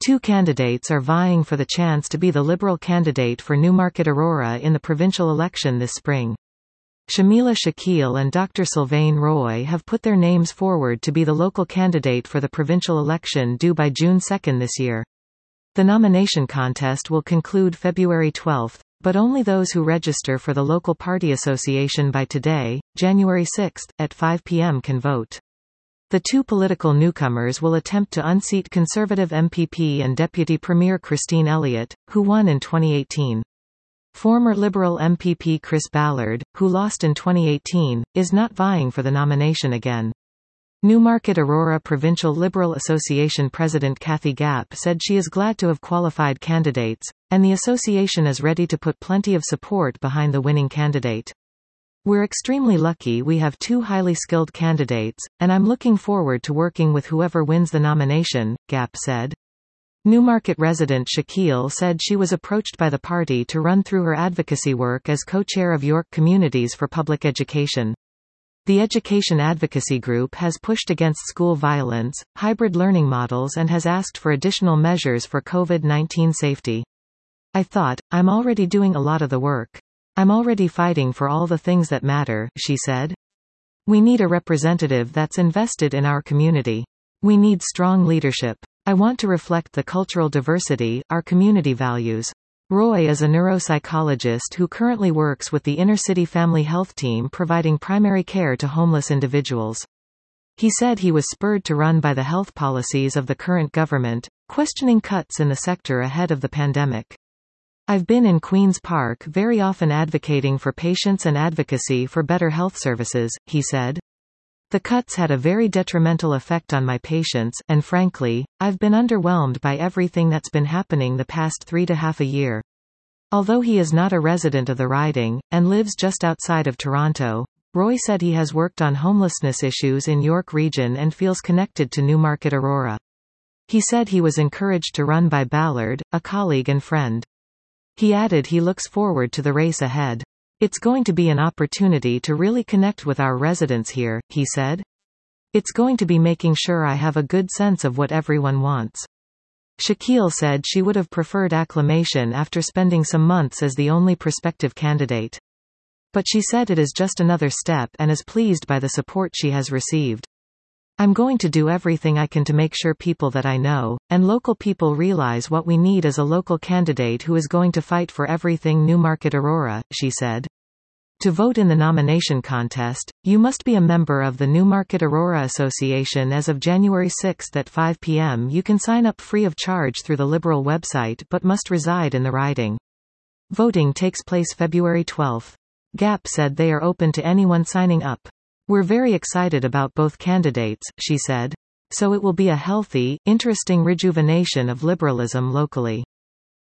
Two candidates are vying for the chance to be the Liberal candidate for Newmarket Aurora in the provincial election this spring. Shamila Shakil and Dr. Sylvain Roy have put their names forward to be the local candidate for the provincial election due by June 2 this year. The nomination contest will conclude February 12, but only those who register for the local party association by today, January 6, at 5 p.m. can vote. The two political newcomers will attempt to unseat Conservative MPP and Deputy Premier Christine Elliott, who won in 2018. Former Liberal MPP Chris Ballard, who lost in 2018, is not vying for the nomination again. Newmarket Aurora Provincial Liberal Association President Kathy Gapp said she is glad to have qualified candidates, and the association is ready to put plenty of support behind the winning candidate. We're extremely lucky we have two highly skilled candidates, and I'm looking forward to working with whoever wins the nomination, Gapp said. Newmarket resident Shakil said she was approached by the party to run through her advocacy work as co-chair of York Communities for Public Education. The education advocacy group has pushed against school violence, hybrid learning models and has asked for additional measures for COVID-19 safety. I thought, I'm already doing a lot of the work. I'm already fighting for all the things that matter, she said. We need a representative that's invested in our community. We need strong leadership. I want to reflect the cultural diversity, our community values. Roy is a neuropsychologist who currently works with the Inner City Family Health Team providing primary care to homeless individuals. He said he was spurred to run by the health policies of the current government, questioning cuts in the sector ahead of the pandemic. I've been in Queen's Park very often advocating for patients and advocacy for better health services, he said. The cuts had a very detrimental effect on my patients, and frankly, I've been underwhelmed by everything that's been happening the past 3.5 years. Although he is not a resident of the riding, and lives just outside of Toronto, Roy said he has worked on homelessness issues in York Region and feels connected to Newmarket Aurora. He said he was encouraged to run by Ballard, a colleague and friend. He added he looks forward to the race ahead. It's going to be an opportunity to really connect with our residents here, he said. It's going to be making sure I have a good sense of what everyone wants. Shakil said she would have preferred acclamation after spending some months as the only prospective candidate. But she said it is just another step and is pleased by the support she has received. I'm going to do everything I can to make sure people that I know, and local people realize what we need as a local candidate who is going to fight for everything Newmarket Aurora, she said. To vote in the nomination contest, you must be a member of the Newmarket Aurora Association as of January 6 at 5 p.m. You can sign up free of charge through the Liberal website but must reside in the riding. Voting takes place February 12. Gapp said they are open to anyone signing up. We're very excited about both candidates, she said. So it will be a healthy, interesting rejuvenation of liberalism locally.